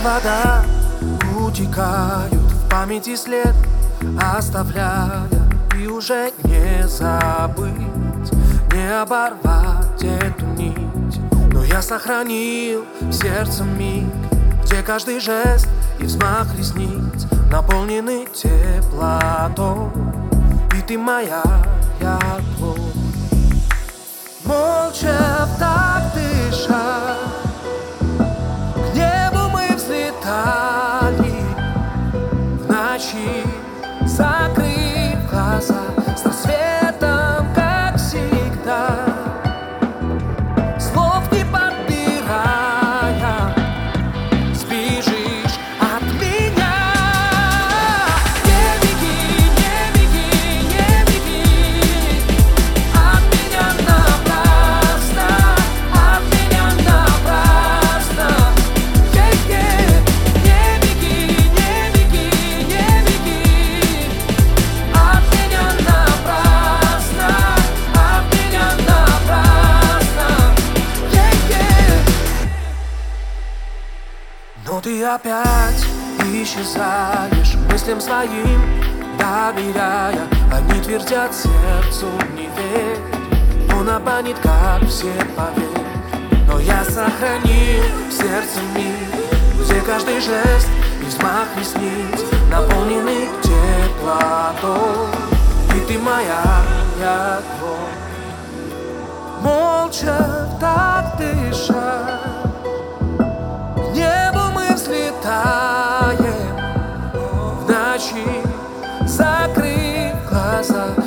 вода, утекают в памяти след, оставляя и уже не забыть, не оборвать эту нить. Но я сохранил в сердце миг, где каждый жест и взмах ресниц наполнены теплотой, и ты моя, я твой. Молча в такт дыша, к небу мы взлетали в ночи, закрыв глаза, с рассветом, как всегда, слов не подбирая, сбежишь от меня. Не беги, не беги, не беги от меня напрасно, от меня напрасно. Не беги, не беги, не беги от меня напрасно, от меня напрасно. Но ты опять исчезаешь мыслям своим, доверяя. Они твердят сердцу: не верь, он обманет, как все, поверь. Но я сохранил в сердце миг, где каждый жест и взмах ресниц наполнены теплотой, и ты моя, я твой. Молча в такт дыша, к небу мы взлетаем в ночи, закрыв глаза,